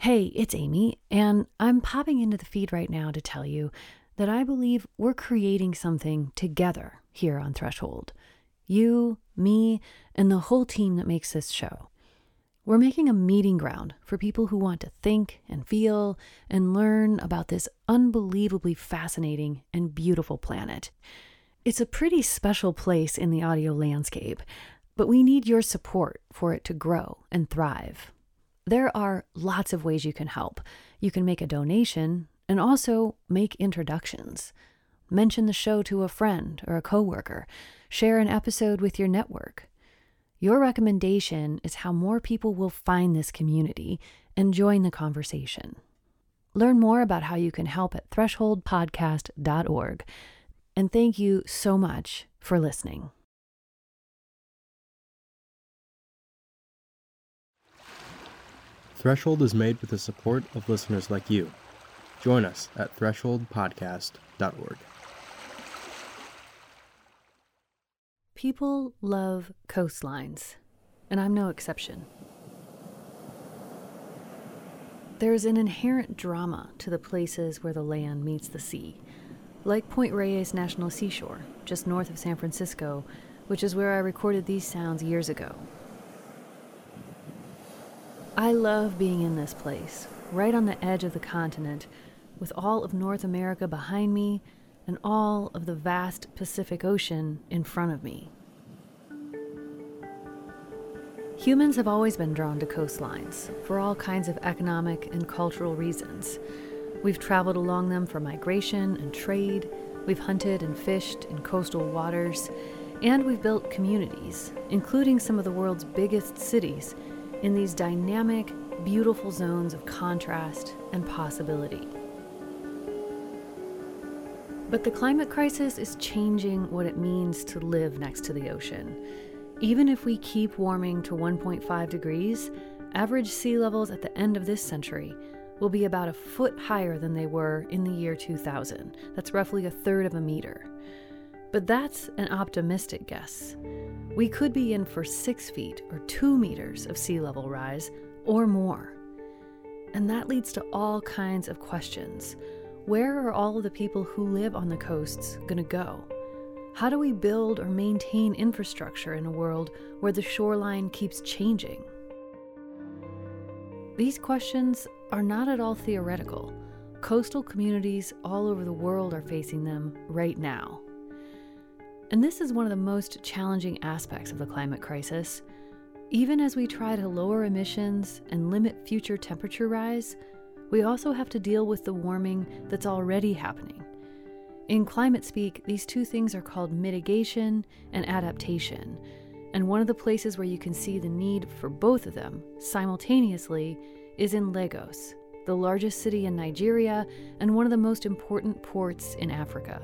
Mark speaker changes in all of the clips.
Speaker 1: Hey, it's Amy, and I'm popping into the feed right now to tell you that I believe we're creating something together here on Threshold. You, me, and the whole team that makes this show. We're making a meeting ground for people who want to think and feel and learn about this unbelievably fascinating and beautiful planet. It's a pretty special place in the audio landscape, but we need your support for it to grow and thrive. There are lots of ways you can help. You can make a donation and also make introductions. Mention the show to a friend or a coworker. Share an episode with your network. Your recommendation is how more people will find this community and join the conversation. Learn more about how you can help at thresholdpodcast.org. And thank you so much for listening.
Speaker 2: Threshold is made with the support of listeners like you. Join us at thresholdpodcast.org.
Speaker 1: People love coastlines, and I'm no exception. There's an inherent drama to the places where the land meets the sea, like Point Reyes National Seashore, just north of San Francisco, which is where I recorded these sounds years ago. I love being in this place, right on the edge of the continent, with all of North America behind me and all of the vast Pacific Ocean in front of me. Humans have always been drawn to coastlines for all kinds of economic and cultural reasons. We've traveled along them for migration and trade, we've hunted and fished in coastal waters, and we've built communities, including some of the world's biggest cities, in these dynamic, beautiful zones of contrast and possibility. But the climate crisis is changing what it means to live next to the ocean. Even if we keep warming to 1.5 degrees, average sea levels at the end of this century will be about a foot higher than they were in the year 2000. That's roughly a third of a meter. But that's an optimistic guess. We could be in for 6 feet or 2 meters of sea level rise or more. And that leads to all kinds of questions. Where are all of the people who live on the coasts going to go? How do we build or maintain infrastructure in a world where the shoreline keeps changing? These questions are not at all theoretical. Coastal communities all over the world are facing them right now. And this is one of the most challenging aspects of the climate crisis. Even as we try to lower emissions and limit future temperature rise, we also have to deal with the warming that's already happening. In climate speak, these two things are called mitigation and adaptation. And one of the places where you can see the need for both of them simultaneously is in Lagos, the largest city in Nigeria and one of the most important ports in Africa.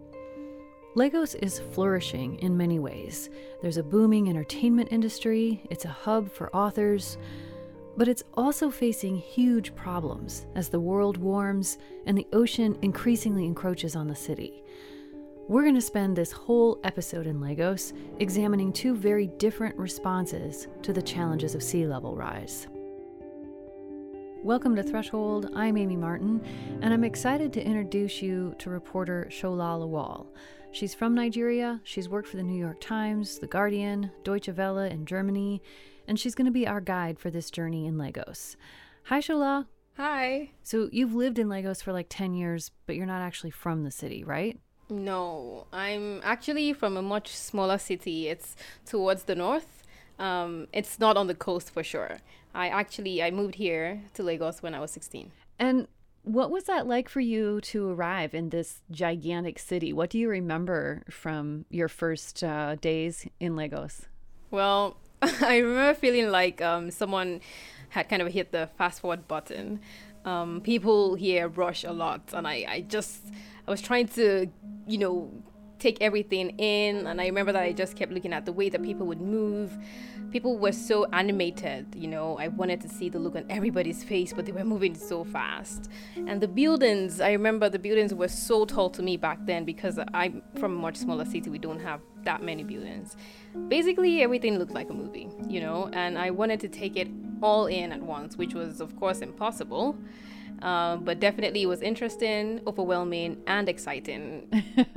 Speaker 1: Lagos is flourishing in many ways. There's a booming entertainment industry, it's a hub for authors, but it's also facing huge problems as the world warms and the ocean increasingly encroaches on the city. We're going to spend this whole episode in Lagos examining two very different responses to the challenges of sea level rise. Welcome to Threshold. I'm Amy Martin, and I'm excited to introduce you to reporter Shola Lawal. She's from Nigeria, she's worked for the New York Times, The Guardian, Deutsche Welle in Germany, and she's going to be our guide for this journey in Lagos. Hi, Shola.
Speaker 3: Hi.
Speaker 1: So you've lived in Lagos for like 10 years, but you're not actually from the city, right?
Speaker 3: No, I'm actually from a much smaller city. It's towards the north. It's not on the coast for sure. I moved here to Lagos when I was 16.
Speaker 1: And what was that like for you to arrive in this gigantic city? What do you remember from your first days in Lagos?
Speaker 3: Well, I remember feeling like someone had kind of hit the fast forward button. People here rush a lot, and I was trying to, take everything in, and I remember that I just kept looking at the way that people would move. People were so animated, I wanted to see the look on everybody's face, but they were moving so fast. And the buildings, I remember the buildings were so tall to me back then because I'm from a much smaller city. We don't have that many buildings. Basically, everything looked like a movie, and I wanted to take it all in at once, which was, of course, impossible. But definitely it was interesting, overwhelming, and exciting.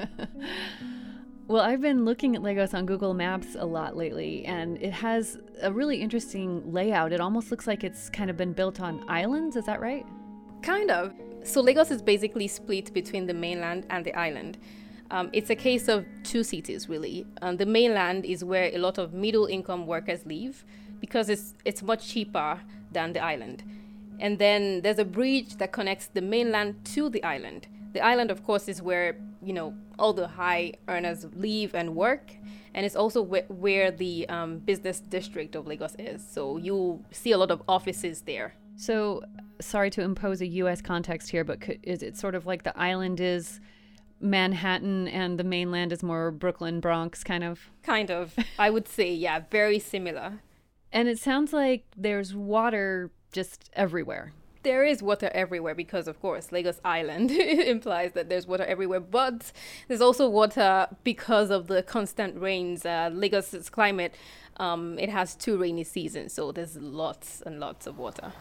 Speaker 1: Well, I've been looking at Lagos on Google Maps a lot lately, and it has a really interesting layout. It almost looks like it's kind of been built on islands. Is that right?
Speaker 3: Kind of. So Lagos is basically split between the mainland and the island. It's a case of two cities, really. The mainland is where a lot of middle-income workers live because it's much cheaper than the island. And then there's a bridge that connects the mainland to the island. The island, of course, is where, all the high earners live and work. And it's also where the business district of Lagos is. So you see a lot of offices there.
Speaker 1: So, sorry to impose a U.S. context here, but is it sort of like the island is Manhattan and the mainland is more Brooklyn, Bronx kind of?
Speaker 3: Kind of. I would say, yeah, very similar.
Speaker 1: And it sounds like there's water just everywhere.
Speaker 3: There is water everywhere because, of course, Lagos Island implies that there's water everywhere. But there's also water because of the constant rains. Lagos's climate, it has 2 rainy seasons, so there's lots and lots of water.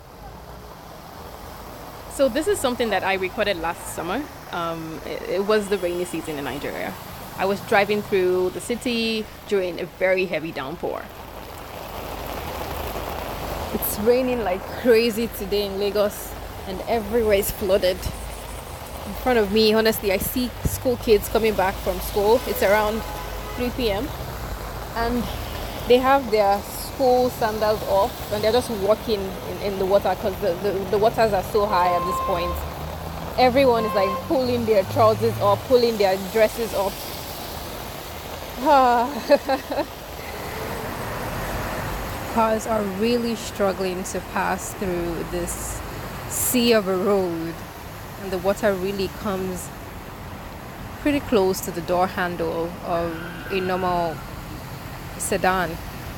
Speaker 3: So this is something that I recorded last summer. It was the rainy season in Nigeria. I was driving through the city during a very heavy downpour. It's raining like crazy today in Lagos, and everywhere is flooded. In front of me, honestly, I see school kids coming back from school. It's around 3 p.m. and they have their school sandals off and they're just walking in the water because the waters are so high at this point. Everyone is like pulling their trousers up, pulling their dresses up. Cars are really struggling to pass through this sea of a road, and the water really comes pretty close to the door handle of a normal sedan.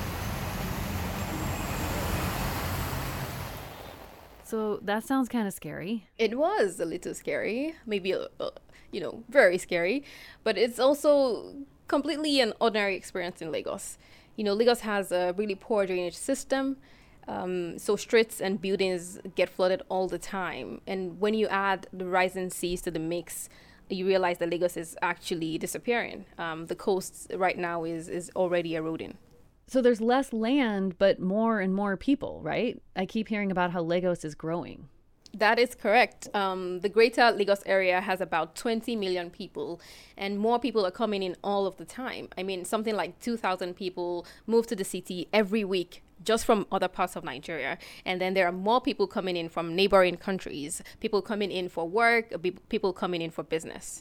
Speaker 1: So that sounds kind of scary.
Speaker 3: It was a little scary, maybe very scary, but it's also completely an ordinary experience in Lagos. Lagos has a really poor drainage system, so streets and buildings get flooded all the time. And when you add the rising seas to the mix, you realize that Lagos is actually disappearing. The coast right now is already eroding.
Speaker 1: So there's less land, but more and more people, right? I keep hearing about how Lagos is growing.
Speaker 3: That is correct. The greater Lagos area has about 20 million people, and more people are coming in all of the time. I mean, something like 2,000 people move to the city every week just from other parts of Nigeria. And then there are more people coming in from neighboring countries, people coming in for work, people coming in for business.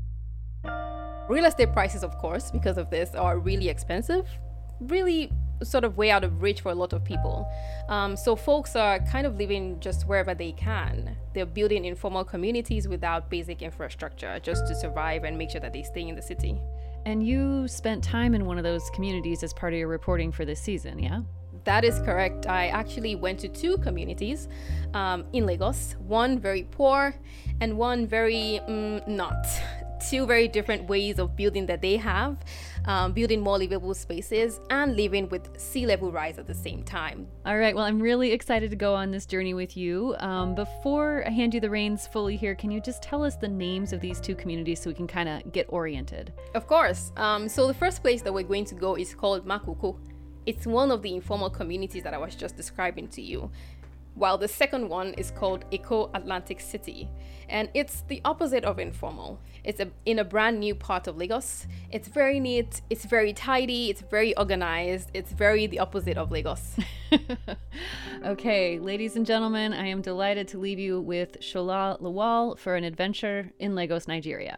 Speaker 3: Real estate prices, of course, because of this, are really expensive, really sort of way out of reach for a lot of people. So folks are kind of living just wherever they can. They're building informal communities without basic infrastructure just to survive and make sure that they stay in the city.
Speaker 1: And you spent time in one of those communities as part of your reporting for this season, yeah?
Speaker 3: That is correct. I actually went to 2 communities in Lagos, one very poor and one very not. 2 very different ways of building that they have, building more livable spaces and living with sea level rise at the same time.
Speaker 1: All right, well, I'm really excited to go on this journey with you. Before I hand you the reins fully here, can you just tell us the names of these 2 communities so we can kind of get oriented?
Speaker 3: Of course. So the first place that we're going to go is called Makoko. It's one of the informal communities that I was just describing to you, while the second one is called Eco Atlantic City, and it's the opposite of informal. It's in a brand new part of Lagos. It's very neat, it's very tidy, it's very organized, it's very the opposite of Lagos.
Speaker 1: Okay, ladies and gentlemen, I am delighted to leave you with Shola Lawal for an adventure in Lagos, Nigeria.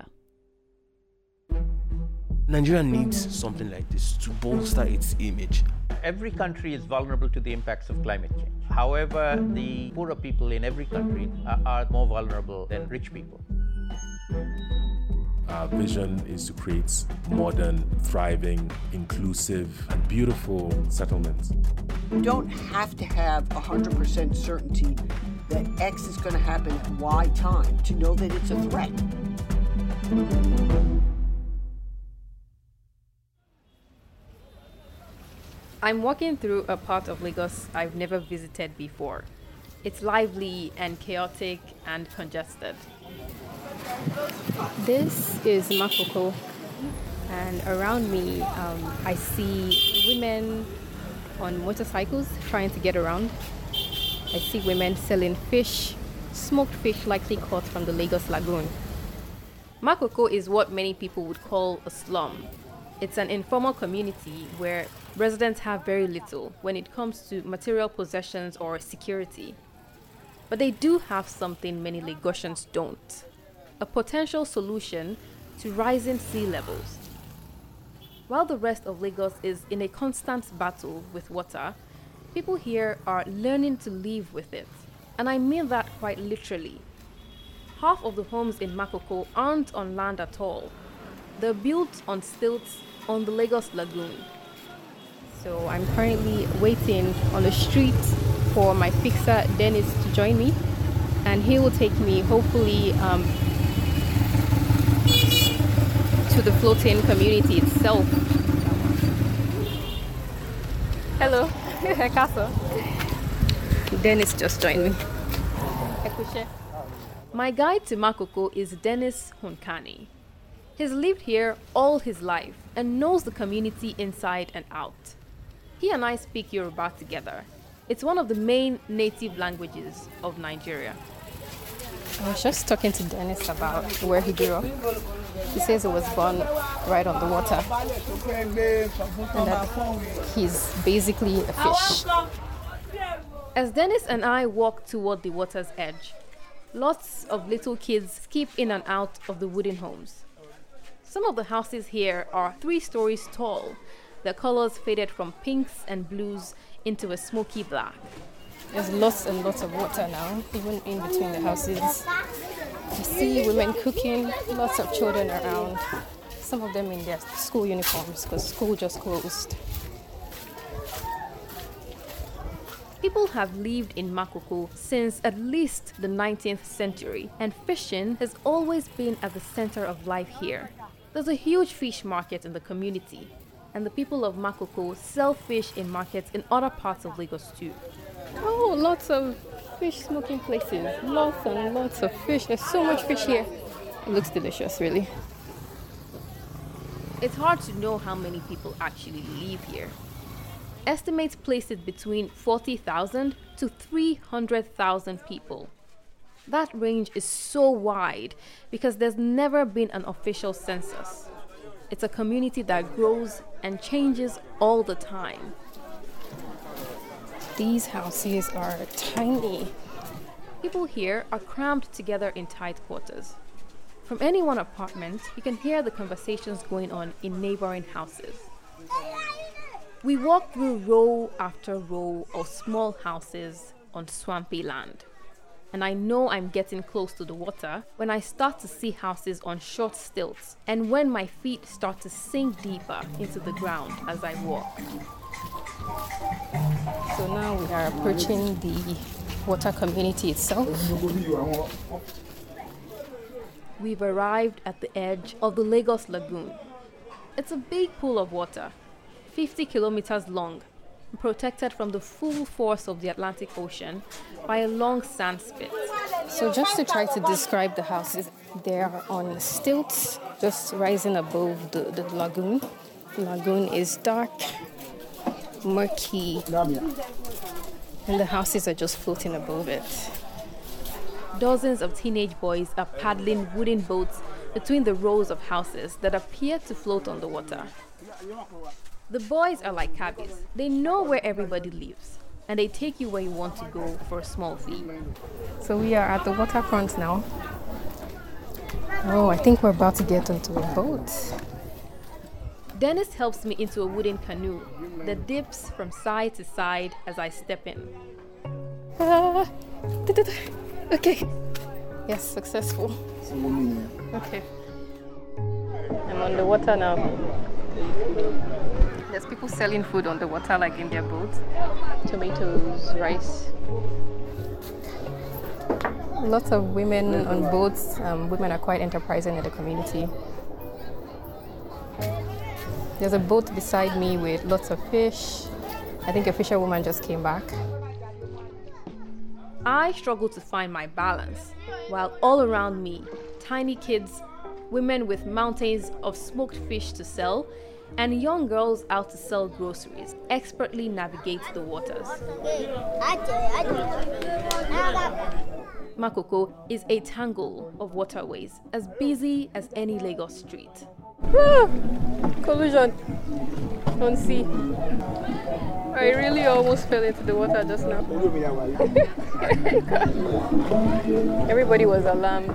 Speaker 4: Nigeria needs something like this to bolster its image.
Speaker 5: Every country is vulnerable to the impacts of climate change. However, the poorer people in every country are more vulnerable than rich people.
Speaker 6: Our vision is to create modern, thriving, inclusive, and beautiful settlements.
Speaker 7: You don't have to have 100% certainty that X is going to happen at Y time to know that it's a threat.
Speaker 3: I'm walking through a part of Lagos I've never visited before. It's lively and chaotic and congested. This is Makoko, and around me I see women on motorcycles trying to get around. I see women selling fish, smoked fish likely caught from the Lagos Lagoon. Makoko is what many people would call a slum. It's an informal community where residents have very little when it comes to material possessions or security. But they do have something many Lagosians don't: a potential solution to rising sea levels. While the rest of Lagos is in a constant battle with water, people here are learning to live with it. And I mean that quite literally. Half of the homes in Makoko aren't on land at all. They're built on stilts on the Lagos Lagoon. So I'm currently waiting on the street for my fixer Dennis to join me, and he will take me hopefully to the floating community itself. Hello, Castle. Dennis just joined me. My guide to Makoko is Dennis Hunkani. He's lived here all his life and knows the community inside and out. He and I speak Yoruba together. It's one of the main native languages of Nigeria. I was just talking to Dennis about where he grew up. He says he was born right on the water, and that he's basically a fish. As Dennis and I walk toward the water's edge, lots of little kids skip in and out of the wooden homes. Some of the houses here are 3 stories tall, their colors faded from pinks and blues into a smoky black. There's lots and lots of water now, even in between the houses. You see women cooking, lots of children around, some of them in their school uniforms because school just closed. People have lived in Makoko since at least the 19th century, and fishing has always been at the center of life here. There's a huge fish market in the community, and the people of Makoko sell fish in markets in other parts of Lagos too. Oh, lots of fish smoking places, lots and lots of fish. There's so much fish here. It looks delicious, really. It's hard to know how many people actually live here. Estimates place it between 40,000 to 300,000 people. That range is so wide because there's never been an official census. It's a community that grows and changes all the time. These houses are tiny. People here are crammed together in tight quarters. From any one apartment, you can hear the conversations going on in neighboring houses. We walk through row after row of small houses on swampy land. And I know I'm getting close to the water when I start to see houses on short stilts and when my feet start to sink deeper into the ground as I walk. So now we are approaching the water community itself. We've arrived at the edge of the Lagos Lagoon. It's a big pool of water, 50 kilometers long, protected from the full force of the Atlantic Ocean by a long sand spit. So just to try to describe the houses, they are on stilts, just rising above the lagoon. The lagoon is dark, murky, and the houses are just floating above it. Dozens of teenage boys are paddling wooden boats between the rows of houses that appear to float on the water. The boys are like cabbies. They know where everybody lives, and they take you where you want to go for a small fee. So we are at the waterfront now. Oh, I think we're about to get onto a boat. Dennis helps me into a wooden canoe that dips from side to side as I step in. Okay. Yes, successful. Okay. I'm on the water now. There's people selling food on the water, like in their boats. Tomatoes, rice. Lots of women on boats. Women are quite enterprising in the community. There's a boat beside me with lots of fish, I think a fisherwoman just came back. I struggle to find my balance, while all around me, tiny kids, women with mountains of smoked fish to sell, and young girls out to sell groceries expertly navigate the waters. Makoko is a tangle of waterways, as busy as any Lagos street. Collision on sea. I really almost fell into the water just now. Everybody was alarmed.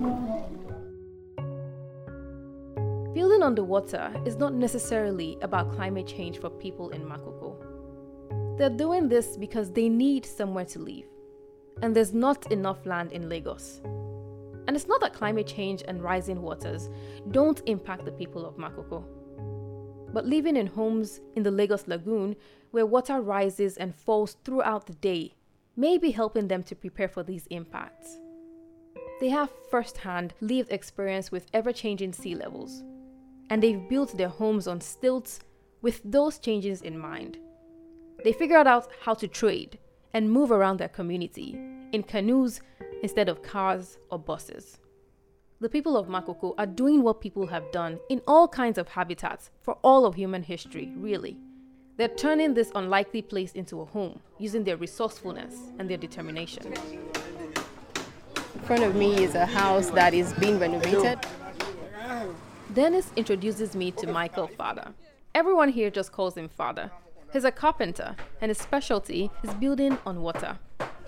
Speaker 3: Building on the water is not necessarily about climate change for people in Makoko. They're doing this because they need somewhere to live, and there's not enough land in Lagos. And it's not that climate change and rising waters don't impact the people of Makoko. But living in homes in the Lagos Lagoon, where water rises and falls throughout the day, may be helping them to prepare for these impacts. They have first-hand lived experience with ever-changing sea levels, and they've built their homes on stilts with those changes in mind. They figured out how to trade and move around their community in canoes instead of cars or buses. The people of Makoko are doing what people have done in all kinds of habitats for all of human history, really. They're turning this unlikely place into a home using their resourcefulness and their determination. In front of me is a house that is being renovated. Dennis introduces me to Michael Father. Everyone here just calls him Father. He's a carpenter, and his specialty is building on water.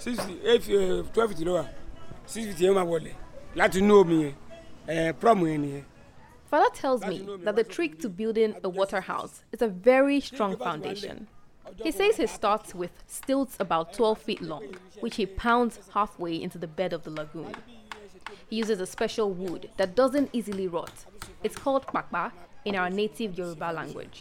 Speaker 3: 12 Father tells me that the trick to building a water house is a very strong foundation. He says he starts with stilts about 12 feet long, which he pounds halfway into the bed of the lagoon. He uses a special wood that doesn't easily rot. It's called pakpa in our native Yoruba language.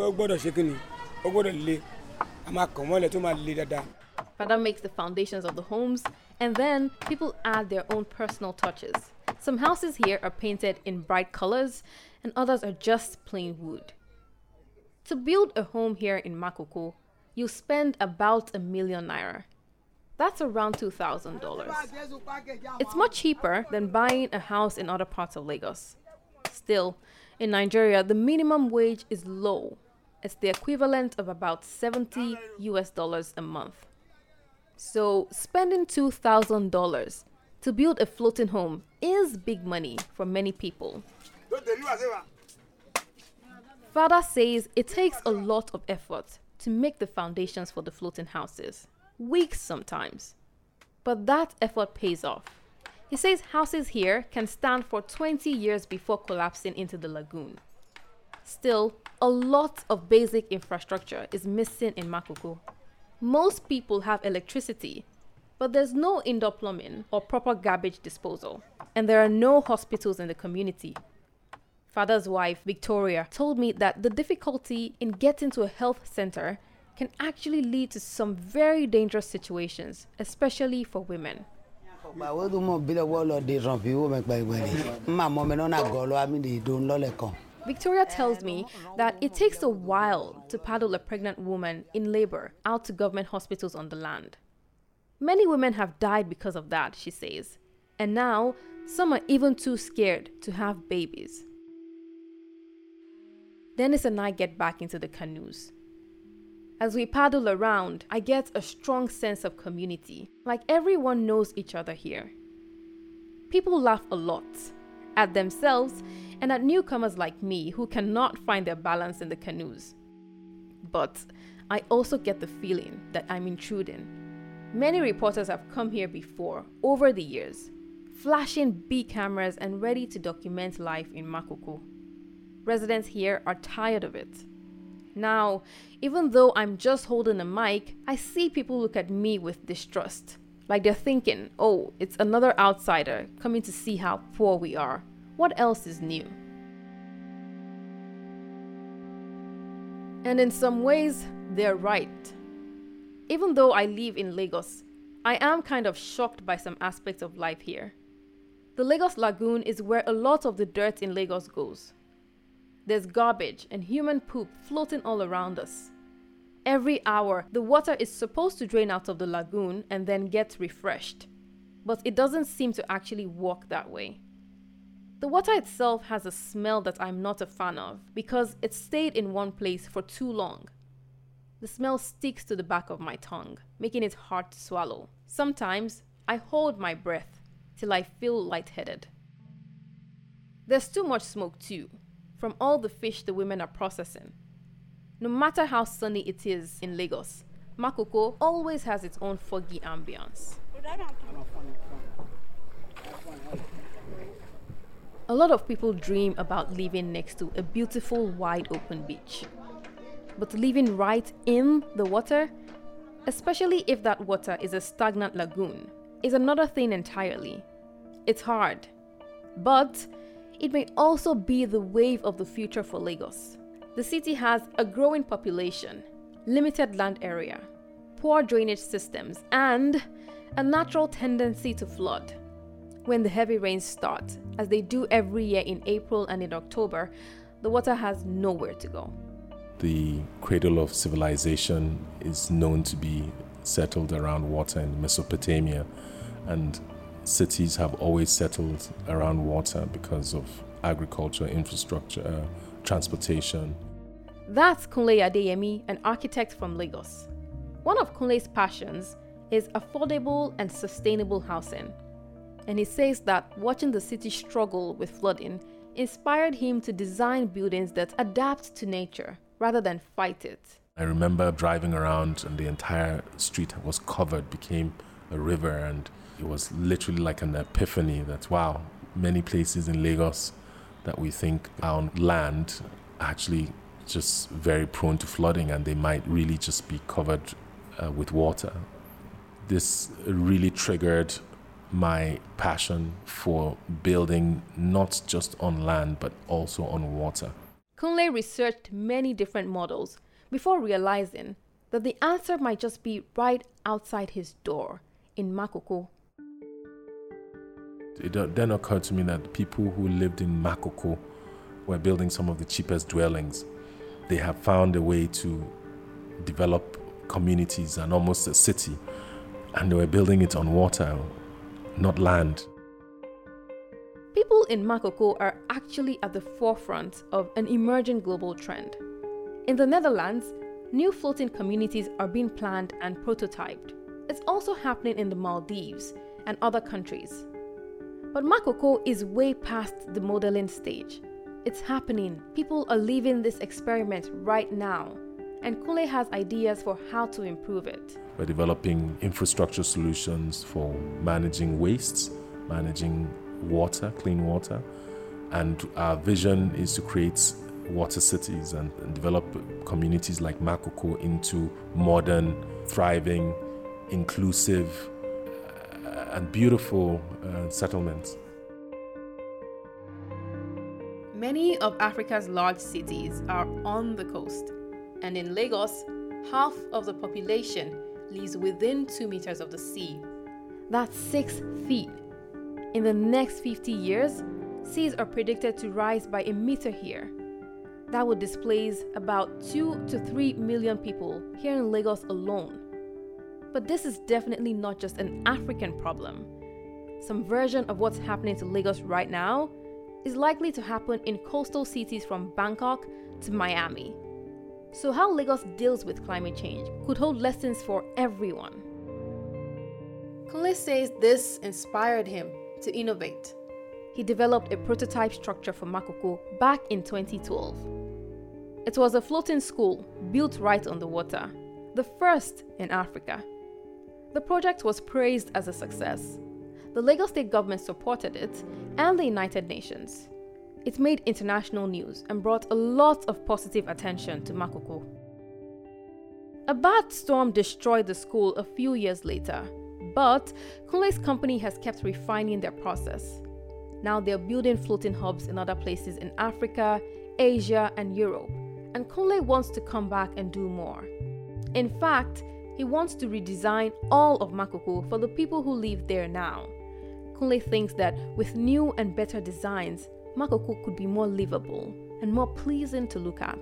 Speaker 3: Father makes the foundations of the homes, and then people add their own personal touches. Some houses here are painted in bright colors, and others are just plain wood. To build a home here in Makoko, you spend about ₦1 million naira. That's around $2,000. It's much cheaper than buying a house in other parts of Lagos. Still, in Nigeria, the minimum wage is low. It's the equivalent of about $70 a month. So spending $2,000 to build a floating home is big money for many people. Father says it takes a lot of effort to make the foundations for the floating houses. Weeks sometimes. But that effort pays off. He says houses here can stand for 20 years before collapsing into the lagoon. Still, a lot of basic infrastructure is missing in Makoko. Most people have electricity, but there's no indoor plumbing or proper garbage disposal, and there are no hospitals in the community. Father's wife, Victoria, told me that the difficulty in getting to a health center can actually lead to some very dangerous situations, especially for women. Victoria tells me that it takes a while to paddle a pregnant woman in labor out to government hospitals on the land. Many women have died because of that, she says, and now some are even too scared to have babies. Dennis and I get back into the canoes. As we paddle around, I get a strong sense of community, like everyone knows each other here. People laugh a lot, at themselves and at newcomers like me who cannot find their balance in the canoes. But I also get the feeling that I'm intruding. Many reporters have come here before, over the years, flashing big cameras and ready to document life in Makoko. Residents here are tired of it. Now, even though I'm just holding a mic, I see people look at me with distrust, like they're thinking, oh, it's another outsider coming to see how poor we are. What else is new? And in some ways, they're right. Even though I live in Lagos, I am kind of shocked by some aspects of life here. The Lagos Lagoon is where a lot of the dirt in Lagos goes. There's garbage and human poop floating all around us. Every hour, the water is supposed to drain out of the lagoon and then get refreshed. But it doesn't seem to actually work that way. The water itself has a smell that I'm not a fan of because it stayed in one place for too long. The smell sticks to the back of my tongue, making it hard to swallow. Sometimes I hold my breath till I feel lightheaded. There's too much smoke too, from all the fish the women are processing. No matter how sunny it is in Lagos, Makoko always has its own foggy ambience. A lot of people dream about living next to a beautiful wide open beach. But living right in the water, especially if that water is a stagnant lagoon, is another thing entirely. It's hard, but it may also be the wave of the future for Lagos. The city has a growing population, limited land area, poor drainage systems, and a natural tendency to flood. When the heavy rains start, as they do every year in April and in October, the water has nowhere to go.
Speaker 6: The cradle of civilization is known to be settled around water in Mesopotamia, and cities have always settled around water because of agriculture, infrastructure, transportation.
Speaker 3: That's Kunle Adeyemi, an architect from Lagos. One of Kunle's passions is affordable and sustainable housing. And he says that watching the city struggle with flooding inspired him to design buildings that adapt to nature rather than fight it.
Speaker 6: I remember driving around and the entire street was covered, became a river, and it was literally like an epiphany that, wow, many places in Lagos that we think are on land are actually just very prone to flooding, and they might really just be covered with water. This really triggered my passion for building not just on land but also on water.
Speaker 3: Kunle researched many different models before realizing that the answer might just be right outside his door in Makoko.
Speaker 6: It then occurred to me that people who lived in Makoko were building some of the cheapest dwellings. They have found a way to develop communities and almost a city, and they were building it on water, not land.
Speaker 3: People in Makoko are actually at the forefront of an emerging global trend. In the Netherlands, new floating communities are being planned and prototyped. It's also happening in the Maldives and other countries. But Makoko is way past the modeling stage. It's happening. People are living this experiment right now. And Kunle has ideas for how to improve it.
Speaker 6: We're developing infrastructure solutions for managing wastes, managing water, clean water. And our vision is to create water cities and develop communities like Makoko into modern, thriving, inclusive, and beautiful settlements.
Speaker 3: Many of Africa's large cities are on the coast. And in Lagos, half of the population lives within 2 meters of the sea. That's 6 feet. In the next 50 years, seas are predicted to rise by 1 meter here. That would displace about 2 to 3 million people here in Lagos alone. But this is definitely not just an African problem. Some version of what's happening to Lagos right now is likely to happen in coastal cities from Bangkok to Miami. So how Lagos deals with climate change could hold lessons for everyone. Kunle says this inspired him to innovate. He developed a prototype structure for Makoko back in 2012. It was a floating school built right on the water, the first in Africa. The project was praised as a success. The Lagos state government supported it and the United Nations. It made international news and brought a lot of positive attention to Makoko. A bad storm destroyed the school a few years later, but Kunle's company has kept refining their process. Now they're building floating hubs in other places in Africa, Asia, and Europe, and Kunle wants to come back and do more. In fact, he wants to redesign all of Makoko for the people who live there now. Kunle thinks that with new and better designs, Makoko could be more livable and more pleasing to look at.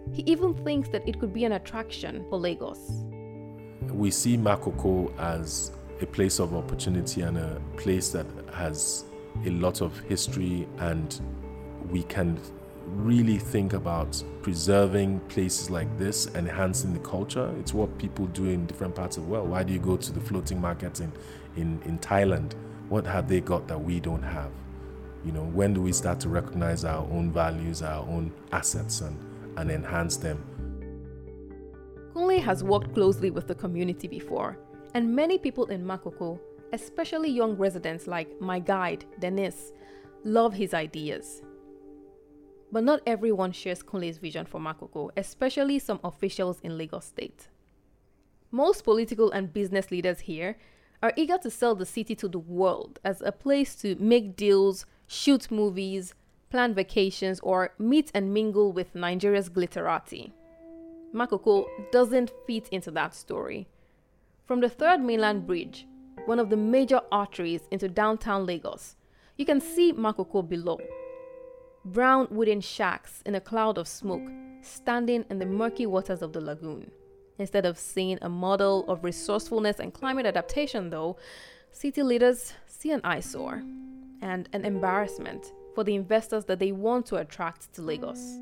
Speaker 3: He even thinks that it could be an attraction for Lagos.
Speaker 6: We see Makoko as a place of opportunity and a place that has a lot of history, and we can really think about preserving places like this, enhancing the culture. It's what people do in different parts of the world. Why do you go to the floating markets in Thailand? What have they got that we don't have? You know, when do we start to recognize our own values, our own assets, and enhance them?
Speaker 3: Kunle has worked closely with the community before, and many people in Makoko, especially young residents like my guide, Dennis, love his ideas. But not everyone shares Kunle's vision for Makoko, especially some officials in Lagos State. Most political and business leaders here are eager to sell the city to the world as a place to make deals, shoot movies, plan vacations, or meet and mingle with Nigeria's glitterati. Makoko doesn't fit into that story. From the Third Mainland Bridge, one of the major arteries into downtown Lagos, you can see Makoko below. Brown wooden shacks in a cloud of smoke standing in the murky waters of the lagoon. Instead of seeing a model of resourcefulness and climate adaptation, though, city leaders see an eyesore and an embarrassment for the investors that they want to attract to Lagos.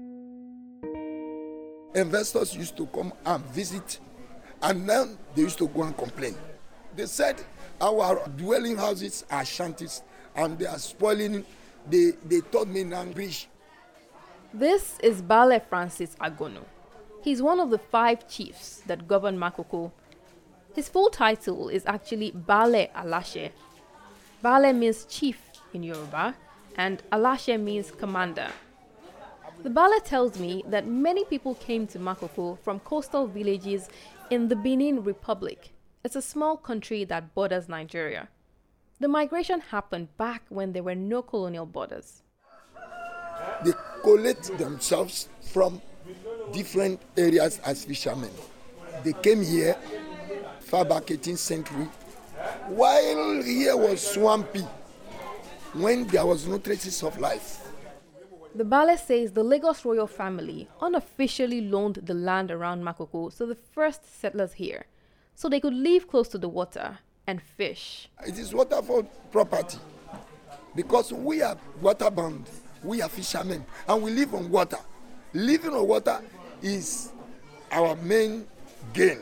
Speaker 8: Investors used to come and visit, and then they used to go and complain. They said our dwelling houses are shanties and they are spoiling. They taught me Bridge.
Speaker 3: This is Bale Francis Agono. He's one of the 5 chiefs that govern Makoko. His full title is actually Bale Alashe. Bale means chief in Yoruba, and Alashe means commander. The Bale tells me that many people came to Makoko from coastal villages in the Benin Republic. It's a small country that borders Nigeria. The migration happened back when there were no colonial borders.
Speaker 8: They collect themselves from different areas as fishermen. They came here far back 18th century, while here was swampy, when there was no traces of life.
Speaker 3: The Bale says the Lagos royal family unofficially loaned the land around Makoko to the first settlers here, so they could live close to the water and fish.
Speaker 8: It is waterfall property because we are waterbound, we are fishermen, and we live on water. Living on water is our main gain.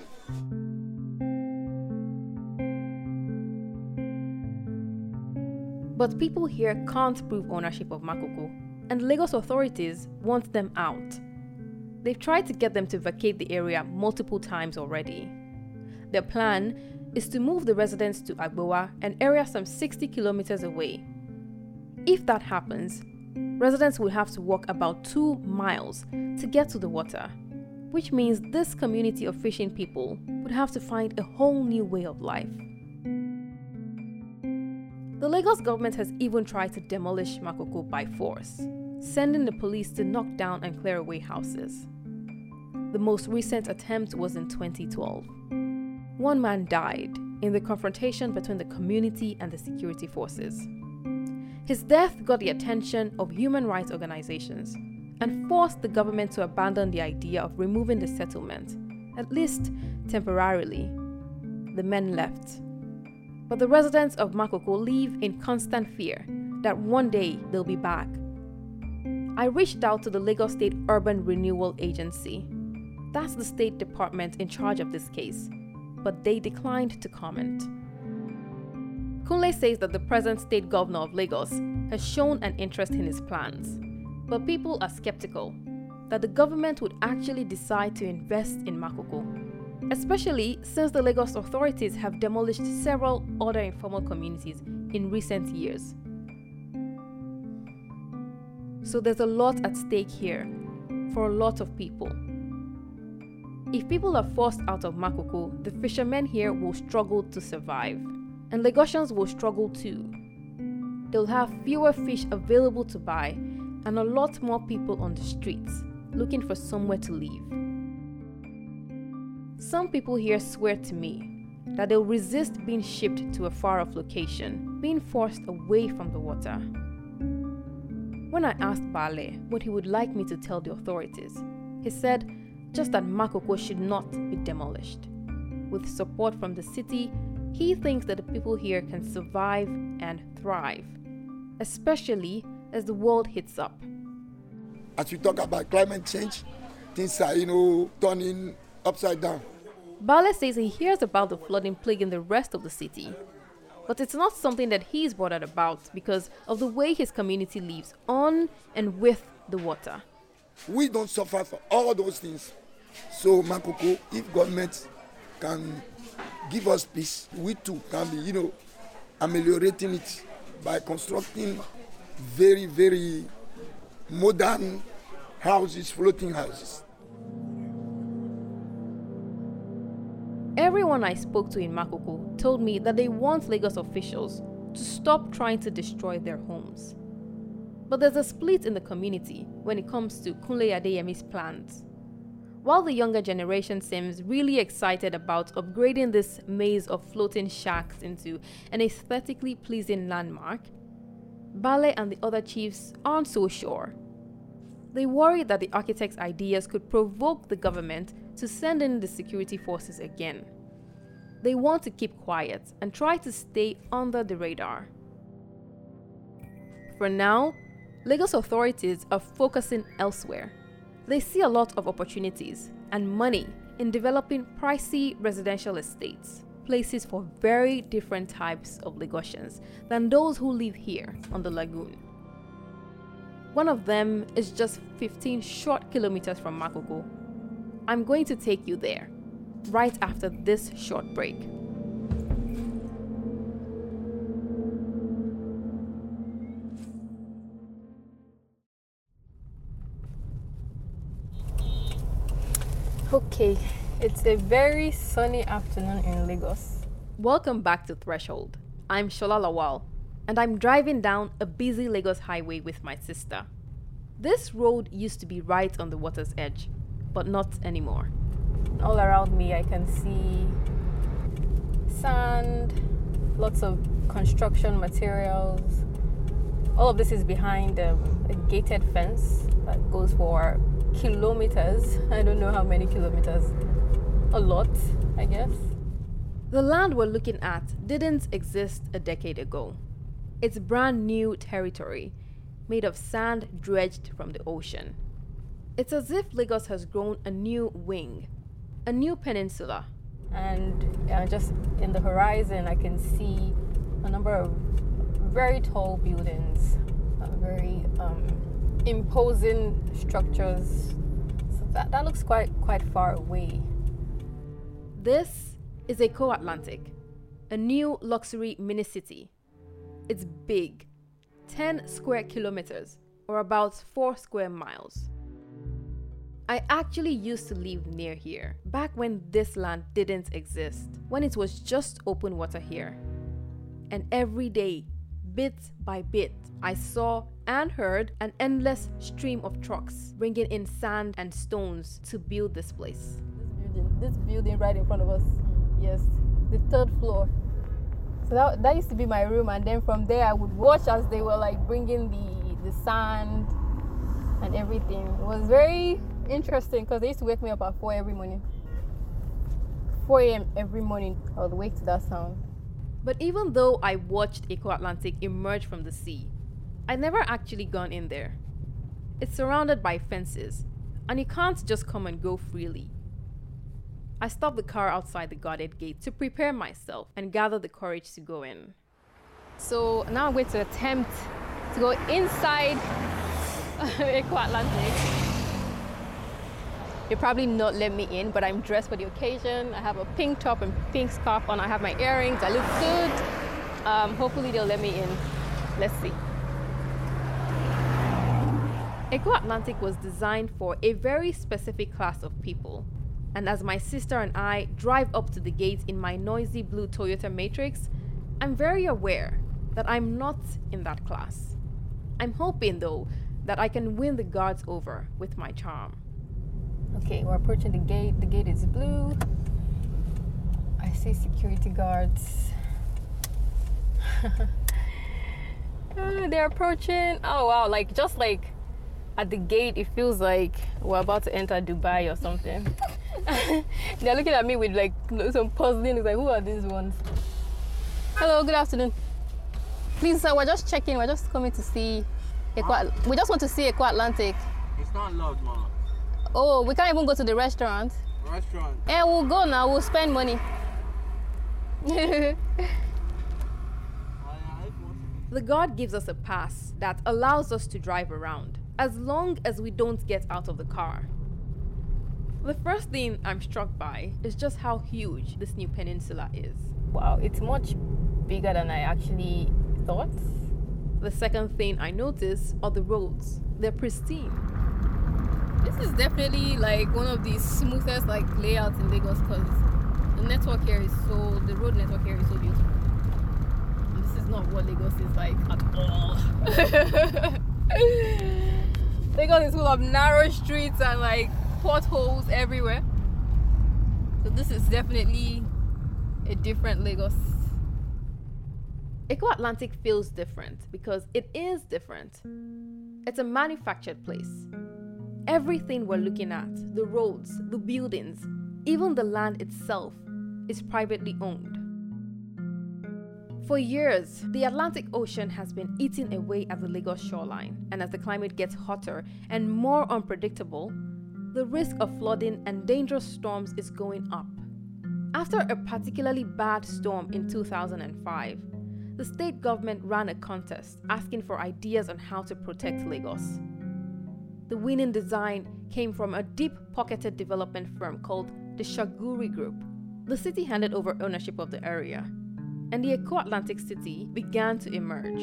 Speaker 3: But people here can't prove ownership of Makoko, and Lagos authorities want them out. They've tried to get them to vacate the area multiple times already. Their plan is to move the residents to Agbowa, an area some 60 kilometers away. If that happens, residents will have to walk about 2 miles to get to the water, which means this community of fishing people would have to find a whole new way of life. The Lagos government has even tried to demolish Makoko by force, sending the police to knock down and clear away houses. The most recent attempt was in 2012. 1 man died in the confrontation between the community and the security forces. His death got the attention of human rights organizations and forced the government to abandon the idea of removing the settlement, at least temporarily. The men left. But the residents of Makoko live in constant fear that one day they'll be back. I reached out to the Lagos State Urban Renewal Agency. That's the state department in charge of this case, but they declined to comment. Kunle says that the present state governor of Lagos has shown an interest in his plans, but people are skeptical that the government would actually decide to invest in Makoko, especially since the Lagos authorities have demolished several other informal communities in recent years. So there's a lot at stake here for a lot of people. If people are forced out of Makoko, the fishermen here will struggle to survive, and Lagosians will struggle too. They'll have fewer fish available to buy and a lot more people on the streets looking for somewhere to live. Some people here swear to me that they'll resist being shipped to a far-off location, being forced away from the water. When I asked Bale what he would like me to tell the authorities, He said just that Makoko should not be demolished. With support from the city, he thinks that the people here can survive and thrive, especially as the world heats up.
Speaker 8: As we talk about climate change, things are, turning upside down.
Speaker 3: Bale says he hears about the flooding plaguing the rest of the city, but it's not something that he's bothered about because of the way his community lives on and with the water.
Speaker 8: We don't suffer for all those things. So, Makoko, if government can give us peace, we too can be, ameliorating it by constructing very, very modern houses, floating houses.
Speaker 3: Everyone I spoke to in Makoko told me that they want Lagos officials to stop trying to destroy their homes. But there's a split in the community when it comes to Kunle Adeyemi's plans. While the younger generation seems really excited about upgrading this maze of floating shacks into an aesthetically pleasing landmark, Bale and the other chiefs aren't so sure. They worry that the architect's ideas could provoke the government to send in the security forces again. They want to keep quiet and try to stay under the radar. For now, Lagos authorities are focusing elsewhere. They see a lot of opportunities and money in developing pricey residential estates, places for very different types of Lagosians than those who live here on the lagoon. One of them is just 15 short kilometers from Makoko. I'm going to take you there, right after this short break.
Speaker 9: Okay, it's a very sunny afternoon in Lagos.
Speaker 3: Welcome back to Threshold. I'm Shola Lawal, and I'm driving down a busy Lagos highway with my sister. This road used to be right on the water's edge, but not anymore.
Speaker 9: All around me, I can see sand, lots of construction materials. All of this is behind a gated fence that goes for kilometers. I don't know how many kilometers. A lot, I guess.
Speaker 3: The land we're looking at didn't exist a decade ago. It's brand new territory, made of sand dredged from the ocean. It's as if Lagos has grown a new wing, a new peninsula.
Speaker 9: And just in the horizon, I can see a number of very tall buildings, very imposing structures. So that looks quite far away.
Speaker 3: This is Eko Atlantic, a new luxury mini-city. It's big, 10 square kilometers, or about 4 square miles. I actually used to live near here, back when this land didn't exist, when it was just open water here. And every day, bit by bit, I saw and heard an endless stream of trucks bringing in sand and stones to build this place.
Speaker 9: This building right in front of us, yes, the 3rd floor. So that used to be my room, and then from there I would watch as they were like bringing the sand and everything. It was very interesting because they used to wake me up at 4 every morning. 4 a.m. every morning, I would wake to that sound.
Speaker 3: But even though I watched Eko Atlantic emerge from the sea, I'd never actually gone in there. It's surrounded by fences, and you can't just come and go freely. I stopped the car outside the guarded gate to prepare myself and gather the courage to go in.
Speaker 9: So now I'm going to attempt to go inside Eko Atlantic. You'll probably not let me in, but I'm dressed for the occasion. I have a pink top and pink scarf on. I have my earrings. I look good. Hopefully they'll let me in. Let's see.
Speaker 3: Eko Atlantic was designed for a very specific class of people. And as my sister and I drive up to the gate in my noisy blue Toyota Matrix, I'm very aware that I'm not in that class. I'm hoping, though, that I can win the guards over with my charm.
Speaker 9: Okay, we're approaching the gate. The gate is blue. I see security guards. They're approaching. Oh wow, just like At the gate, it feels like we're about to enter Dubai or something. They're looking at me with like some puzzling. It's like, who are these ones? Hello, good afternoon. Please, sir, we're just checking. We're just coming to see we just want to see Eco Atlantic.
Speaker 10: It's not allowed, Mama.
Speaker 9: Oh, we can't even go to the restaurant.
Speaker 10: Restaurant.
Speaker 9: Yeah, we'll go now. We'll spend money.
Speaker 3: The guard gives us a pass that allows us to drive around, as long as we don't get out of the car. The first thing I'm struck by is just how huge this new peninsula is.
Speaker 9: Wow, it's much bigger than I actually thought.
Speaker 3: The second thing I notice are the roads. They're pristine.
Speaker 9: This is definitely like one of the smoothest like layouts in Lagos because the network here is the road network here is so beautiful. And this is not what Lagos is like at all. Lagos is full of narrow streets and like potholes everywhere. So this is definitely a different Lagos.
Speaker 3: Eco Atlantic feels different because it is different. It's a manufactured place. Everything we're looking at, the roads, the buildings, even the land itself, is privately owned. For years, the Atlantic Ocean has been eating away at the Lagos shoreline, and as the climate gets hotter and more unpredictable, the risk of flooding and dangerous storms is going up. After a particularly bad storm in 2005, the state government ran a contest asking for ideas on how to protect Lagos. The winning design came from a deep-pocketed development firm called the Shaguri Group. The city handed over ownership of the area, and the Eco Atlantic City began to emerge.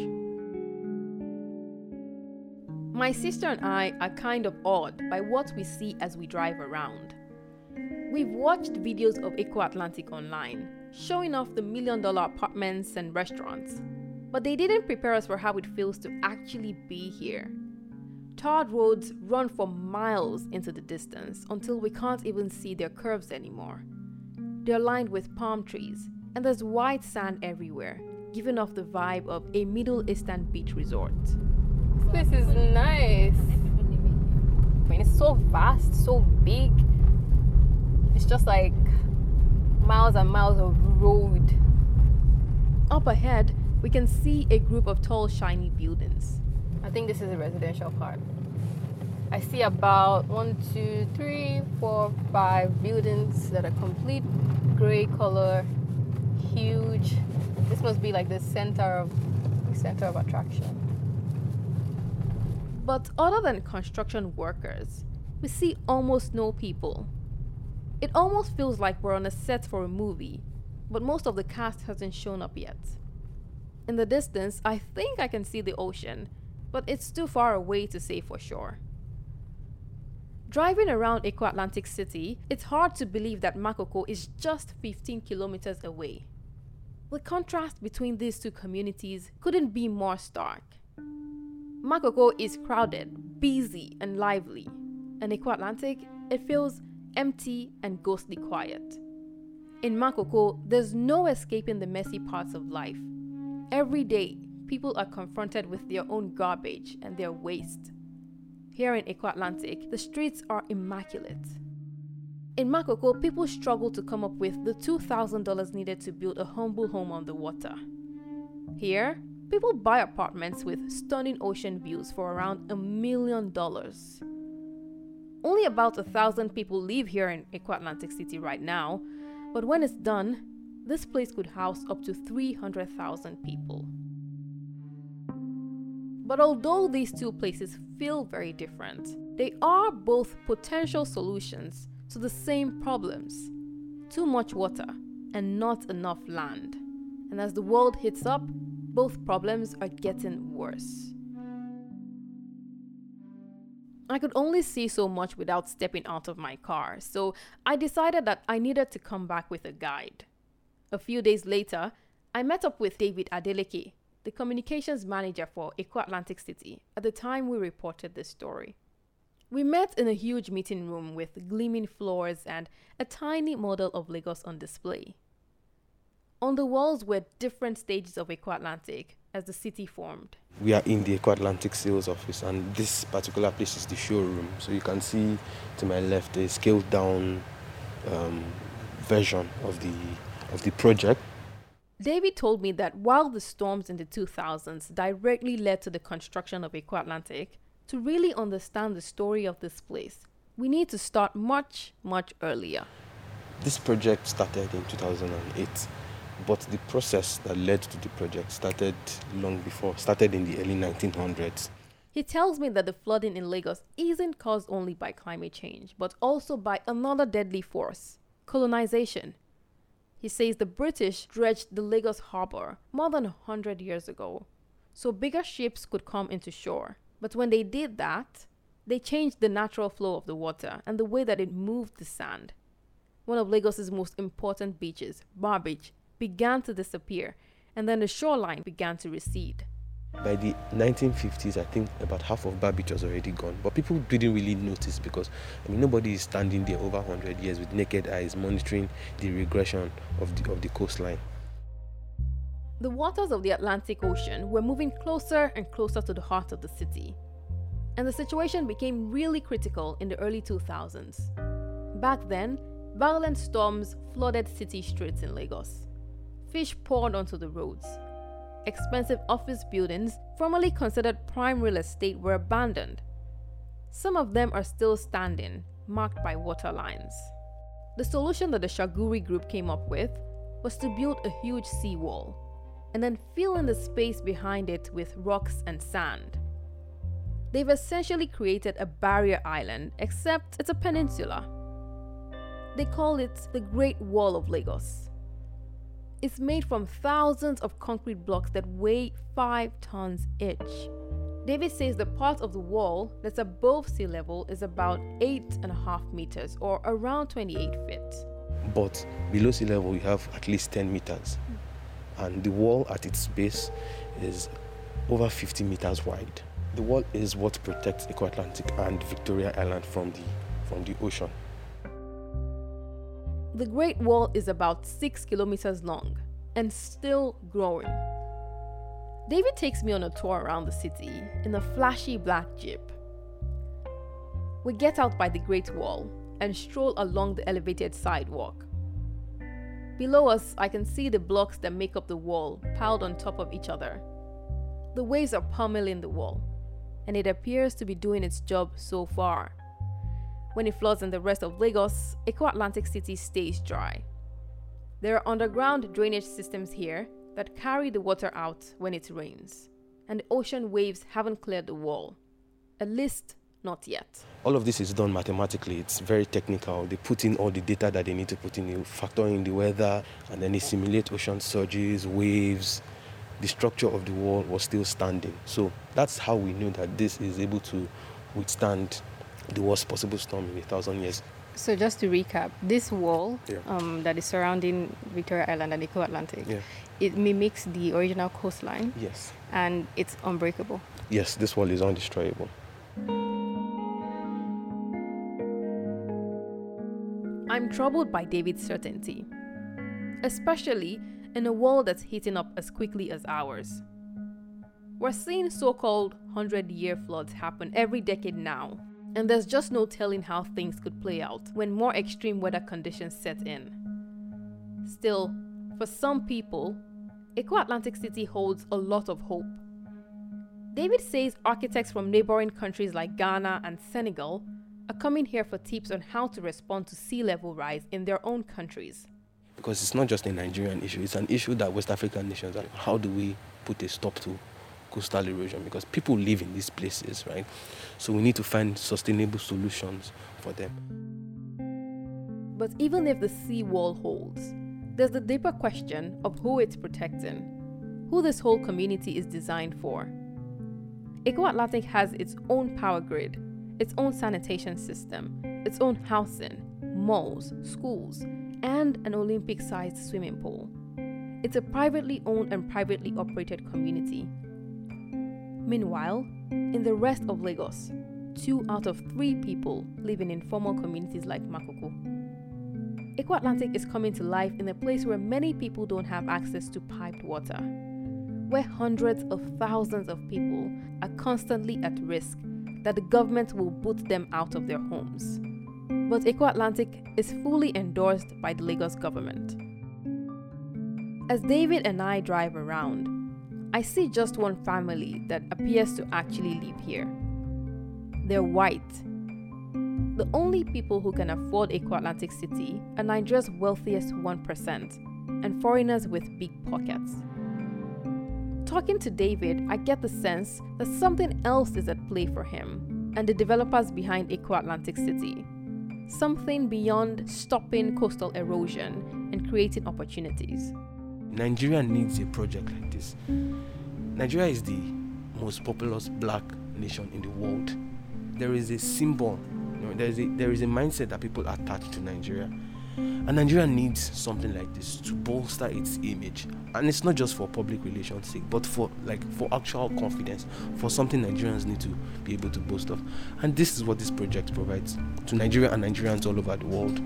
Speaker 3: My sister and I are kind of awed by what we see as we drive around. We've watched videos of Eco Atlantic online, showing off the $1 million apartments and restaurants, but they didn't prepare us for how it feels to actually be here. Tarred roads run for miles into the distance until we can't even see their curves anymore. They're lined with palm trees, and there's white sand everywhere, giving off the vibe of a Middle Eastern beach resort.
Speaker 9: This place is nice. I mean, it's so vast, so big. It's just like miles and miles of road.
Speaker 3: Up ahead, we can see a group of tall, shiny buildings.
Speaker 9: I think this is a residential part. I see about 1, 2, 3, 4, 5 buildings that are complete gray color, huge. This must be like the center of attraction.
Speaker 3: But other than construction workers, we see almost no people. It almost feels like we're on a set for a movie, but most of the cast hasn't shown up yet. In the distance, I think I can see the ocean, but it's too far away to say for sure. Driving around Eco Atlantic City, it's hard to believe that Makoko is just 15 kilometers away. The contrast between these two communities couldn't be more stark. Makoko is crowded, busy, and lively, and Eco Atlantic, it feels empty and ghostly quiet. In Makoko, there's no escaping the messy parts of life. Every day, people are confronted with their own garbage and their waste. Here in Eco Atlantic, the streets are immaculate. In Makoko, people struggle to come up with the $2,000 needed to build a humble home on the water. Here, people buy apartments with stunning ocean views for around $1 million. Only about 1,000 people live here in Eco Atlantic City right now, but when it's done, this place could house up to 300,000 people. But although these two places feel very different, they are both potential solutions to the same problems: too much water and not enough land. And as the world heats up, both problems are getting worse. I could only see so much without stepping out of my car, so I decided that I needed to come back with a guide. A few days later, I met up with David Adeleke, the communications manager for Eco Atlantic City, at the time we reported this story. We met in a huge meeting room with gleaming floors and a tiny model of Lagos on display. On the walls were different stages of Eco Atlantic as the city formed.
Speaker 4: We are in the Eco Atlantic sales office, and this particular place is the showroom. So you can see to my left a scaled down version of the project.
Speaker 3: David told me that while the storms in the 2000s directly led to the construction of Eco Atlantic, to really understand the story of this place, we need to start much, much earlier.
Speaker 4: This project started in 2008, but the process that led to the project started long before, started in the early 1900s.
Speaker 3: He tells me that the flooding in Lagos isn't caused only by climate change, but also by another deadly force, colonization. He says the British dredged the Lagos harbor more than 100 years ago, so bigger ships could come into shore. But when they did that, they changed the natural flow of the water and the way that it moved the sand. One of Lagos's most important beaches, Bar Beach, began to disappear, and then the shoreline began to recede.
Speaker 4: By the 1950s, I think about half of Bar Beach was already gone, but people didn't really notice because nobody is standing there over 100 years with naked eyes monitoring the regression of the coastline.
Speaker 3: The waters of the Atlantic Ocean were moving closer and closer to the heart of the city, and the situation became really critical in the early 2000s. Back then, violent storms flooded city streets in Lagos. Fish poured onto the roads. Expensive office buildings, formerly considered prime real estate, were abandoned. Some of them are still standing, marked by water lines. The solution that the Shaguri group came up with was to build a huge seawall and then fill in the space behind it with rocks and sand. They've essentially created a barrier island, except it's a peninsula. They call it the Great Wall of Lagos. It's made from thousands of concrete blocks that weigh 5 tons each. David says the part of the wall that's above sea level is about 8.5 meters, or around 28 feet.
Speaker 4: But below sea level, you have at least 10 meters. And the wall at its base is over 50 meters wide. The wall is what protects Eco Atlantic and Victoria Island from the ocean.
Speaker 3: The Great Wall is about 6 kilometers long and still growing. David takes me on a tour around the city in a flashy black Jeep. We get out by the Great Wall and stroll along the elevated sidewalk. Below us, I can see the blocks that make up the wall piled on top of each other. The waves are pummeling the wall, and it appears to be doing its job so far. When it floods in the rest of Lagos, Eco Atlantic City stays dry. There are underground drainage systems here that carry the water out when it rains, and the ocean waves haven't cleared the wall. At least, not yet.
Speaker 4: All of this is done mathematically. It's very technical. They put in all the data that they need to put in. They factor in the weather, and then they simulate ocean surges, waves. The structure of the wall was still standing. So that's how we knew that this is able to withstand the worst possible storm in 1,000 years.
Speaker 3: So just to recap, this wall that is surrounding Victoria Island and Eco Atlantic, it mimics the original coastline.
Speaker 4: Yes.
Speaker 3: And it's unbreakable.
Speaker 4: Yes, this wall is undestroyable.
Speaker 3: I'm troubled by David's certainty, especially in a wall that's heating up as quickly as ours. We're seeing so-called 100-year floods happen every decade now, and there's just no telling how things could play out when more extreme weather conditions set in. Still, for some people, Eco Atlantic City holds a lot of hope. David says architects from neighboring countries like Ghana and Senegal are coming here for tips on how to respond to sea level rise in their own countries.
Speaker 4: Because it's not just a Nigerian issue, it's an issue that West African nations are. How do we put a stop to coastal erosion? Because people live in these places, right? So we need to find sustainable solutions for them.
Speaker 3: But even if the sea wall holds, there's the deeper question of who it's protecting, who this whole community is designed for. Eco Atlantic has its own power grid, its own sanitation system, its own housing, malls, schools, and an Olympic-sized swimming pool. It's a privately owned and privately operated community. Meanwhile, in the rest of Lagos, 2 out of 3 people live in informal communities like Makoko. Eco-Atlantic is coming to life in a place where many people don't have access to piped water, where hundreds of thousands of people are constantly at risk that the government will boot them out of their homes. But Eco-Atlantic is fully endorsed by the Lagos government. As David and I drive around, I see just one family that appears to actually live here. They're white. The only people who can afford Eco-Atlantic City are Nigeria's wealthiest 1% and foreigners with big pockets. Talking to David, I get the sense that something else is at play for him and the developers behind Eco-Atlantic City. Something beyond stopping coastal erosion and creating opportunities.
Speaker 4: Nigeria needs a project like this. Nigeria is the most populous black nation in the world. There is a symbol, there is a mindset that people attach to Nigeria. And Nigeria needs something like this to bolster its image. And it's not just for public relations sake, but for actual confidence, for something Nigerians need to be able to boast of. And this is what this project provides to Nigeria and Nigerians all over the world.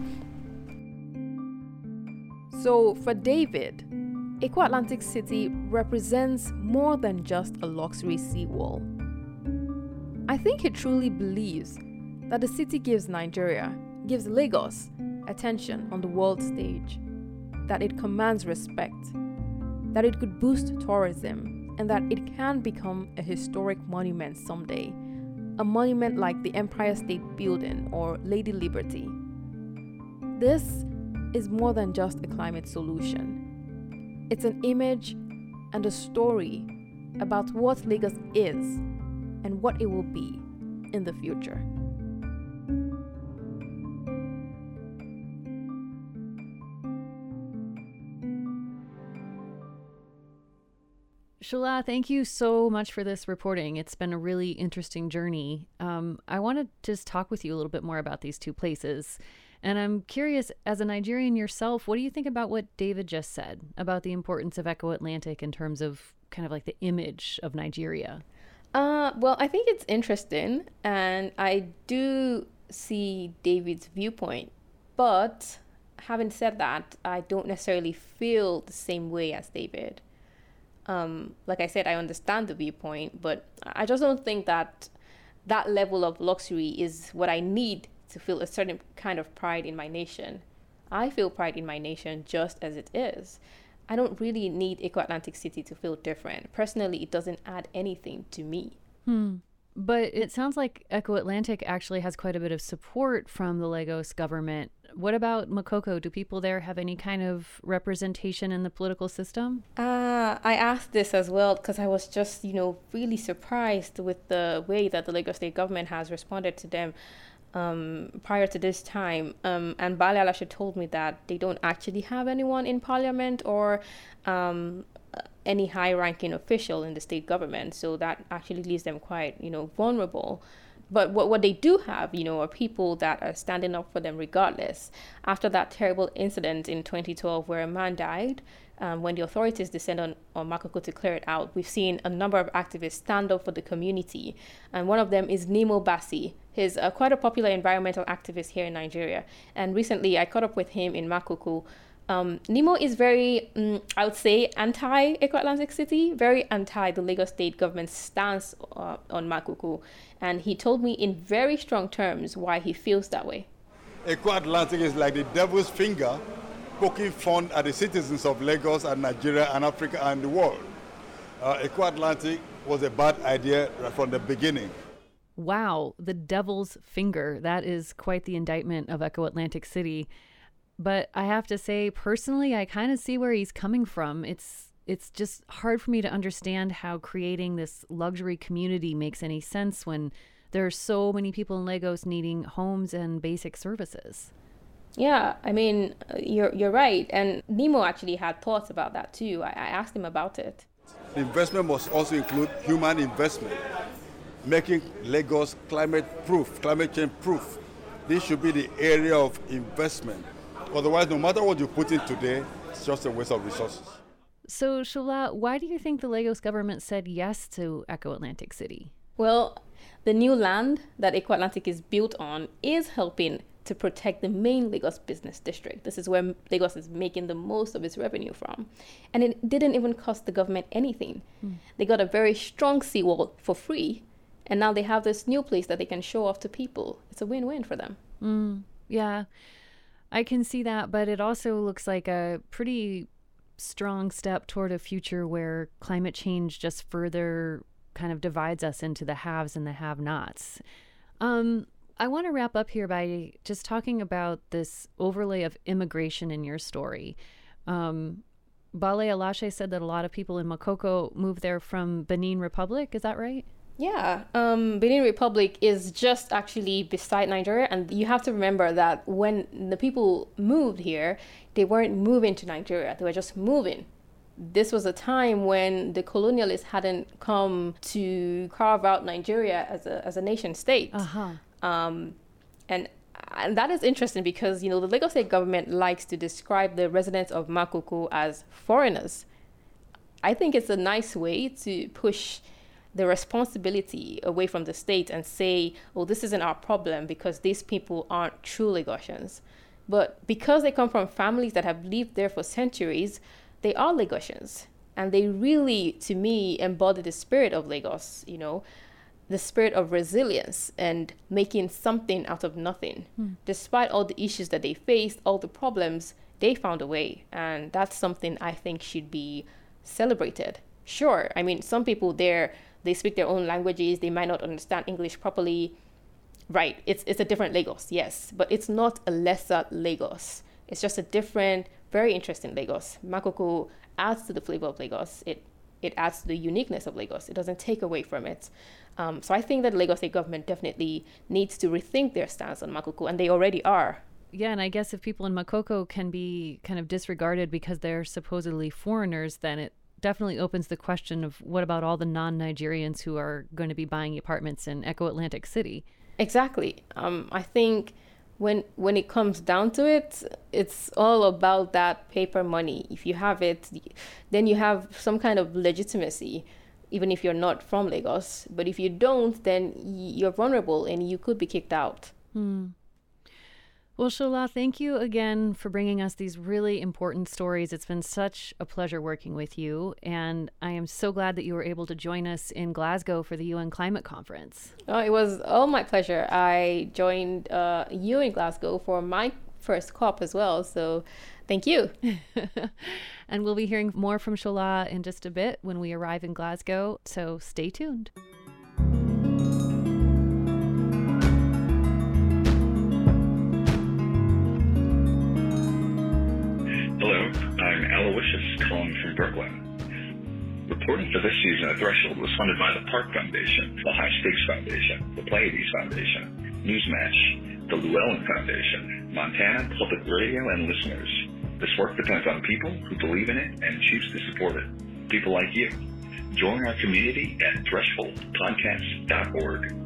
Speaker 3: So for David, Eco-Atlantic City represents more than just a luxury seawall. I think he truly believes that the city gives Lagos attention on the world stage, that it commands respect, that it could boost tourism, and that it can become a historic monument someday, a monument like the Empire State Building or Lady Liberty. This is more than just a climate solution. It's an image and a story about what Lagos is and what it will be in the future.
Speaker 1: Shola, thank you so much for this reporting. It's been a really interesting journey. I want to just talk with you a little bit more about these two places. And I'm curious, as a Nigerian yourself, what do you think about what David just said about the importance of Eco-Atlantic in terms of kind of like the image of Nigeria?
Speaker 3: Well, I think it's interesting, and I do see David's viewpoint. But having said that, I don't necessarily feel the same way as David. Like I said, I understand the viewpoint, but I just don't think that level of luxury is what I need to feel a certain kind of pride in my nation. I feel pride in my nation just as it is. I don't really need Eco-Atlantic City to feel different. Personally, it doesn't add anything to me.
Speaker 1: But it sounds like Eco-Atlantic actually has quite a bit of support from the Lagos government. What about Makoko? Do people there have any kind of representation in the political system?
Speaker 3: I asked this as well because I was just, really surprised with the way that the Lagos state government has responded to them prior to this time. And Bale Alashe told me that they don't actually have anyone in parliament or any high-ranking official in the state government. So that actually leaves them quite, vulnerable. But what they do have, are people that are standing up for them regardless. After that terrible incident in 2012 where a man died, when the authorities descended on Makoko to clear it out, we've seen a number of activists stand up for the community. And one of them is Nemo Bassi. He's quite a popular environmental activist here in Nigeria. And recently I caught up with him in Makoko. Nemo is very, I would say, anti-Eco-Atlantic City, very anti the Lagos state government's stance on Makoko. And he told me in very strong terms why he feels that way.
Speaker 11: Eco-Atlantic is like the devil's finger poking fun at the citizens of Lagos and Nigeria and Africa and the world. Eco-Atlantic was a bad idea from the beginning.
Speaker 1: Wow, the devil's finger. That is quite the indictment of Eco-Atlantic City. But I have to say, personally, I kind of see where he's coming from. It's just hard for me to understand how creating this luxury community makes any sense when there are so many people in Lagos needing homes and basic services.
Speaker 3: Yeah, I mean, you're right. And Nemo actually had thoughts about that too. I asked him about it.
Speaker 11: The investment must also include human investment, making Lagos climate change proof. This should be the area of investment. Otherwise, no matter what you put in today, it's just a waste of resources.
Speaker 1: So, Shola, why do you think the Lagos government said yes to Eco-Atlantic City?
Speaker 3: Well, the new land that Eco-Atlantic is built on is helping to protect the main Lagos business district. This is where Lagos is making the most of its revenue from. And it didn't even cost the government anything. They got a very strong seawall for free. And now they have this new place that they can show off to people. It's a win-win for them.
Speaker 1: Yeah, I can see that. But it also looks like a pretty strong step toward a future where climate change just further kind of divides us into the haves and the have-nots. I want to wrap up here by just talking about this overlay of immigration in your story. Bale Alashe said that a lot of people in Makoko moved there from Benin Republic. Is that right?
Speaker 3: Yeah, Benin Republic is just actually beside Nigeria. And you have to remember that when the people moved here, they weren't moving to Nigeria. They were just moving. This was a time when the colonialists hadn't come to carve out Nigeria as a nation state. And that is interesting because, the Lagos state government likes to describe the residents of Makoko as foreigners. I think it's a nice way to push the responsibility away from the state and say, oh, this isn't our problem because these people aren't true Lagosians. But because they come from families that have lived there for centuries, they are Lagosians. And they really, to me, embody the spirit of Lagos, the spirit of resilience and making something out of nothing. Despite all the issues that they faced, all the problems, they found a way. And that's something I think should be celebrated. Sure, I mean, some people there, they speak their own languages, they might not understand English properly. Right, it's a different Lagos, yes, but it's not a lesser Lagos. It's just a different, very interesting Lagos. Makoko adds to the flavor of Lagos. It adds to the uniqueness of Lagos. It doesn't take away from it. So I think that the Lagos state government definitely needs to rethink their stance on Makoko, and they already are.
Speaker 1: Yeah, and I guess if people in Makoko can be kind of disregarded because they're supposedly foreigners, then it definitely opens the question of what about all the non-Nigerians who are going to be buying apartments in Echo Atlantic City?
Speaker 3: Exactly. I think when it comes down to it, it's all about that paper money. If you have it, then you have some kind of legitimacy, even if you're not from Lagos. But if you don't, then you're vulnerable and you could be kicked out.
Speaker 1: Well, Shola, thank you again for bringing us these really important stories. It's been such a pleasure working with you, and I am so glad that you were able to join us in Glasgow for the UN Climate Conference.
Speaker 3: Oh, it was all my pleasure. I joined you in Glasgow for my first COP as well, so thank you.
Speaker 1: And we'll be hearing more from Shola in just a bit when we arrive in Glasgow, so stay tuned.
Speaker 12: Hello, I'm Aloysius calling from Brooklyn. Reporting for this season of Threshold was funded by the Park Foundation, the High Stakes Foundation, the Pleiades Foundation, Newsmatch, the Llewellyn Foundation, Montana Public Radio, and listeners. This work depends on people who believe in it and choose to support it. People like you. Join our community at thresholdpodcast.org.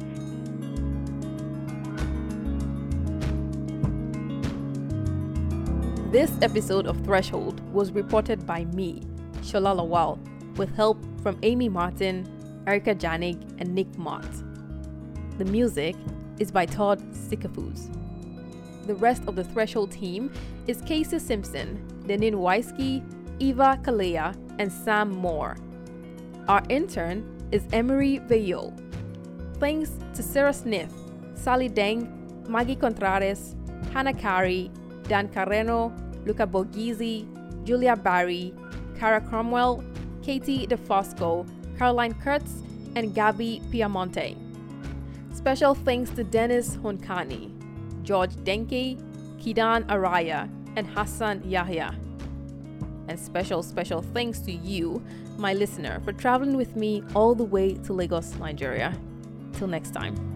Speaker 3: This episode of Threshold was reported by me, Shola Lawal, with help from Amy Martin, Erica Janig, and Nick Mott. The music is by Todd Sikafus. The rest of the Threshold team is Casey Simpson, Denin Weisky, Eva Kalea, and Sam Moore. Our intern is Emery Veyo. Thanks to Sarah Smith, Sally Deng, Maggie Contreras, Hannah Carey, Dan Carreno, Luca Borghese, Julia Barry, Cara Cromwell, Katie DeFosco, Caroline Kurtz, and Gabby Piamonte. Special thanks to Dennis Honkani, George Denke, Kidan Araya, and Hassan Yahya. And special thanks to you, my listener, for traveling with me all the way to Lagos, Nigeria. Till next time.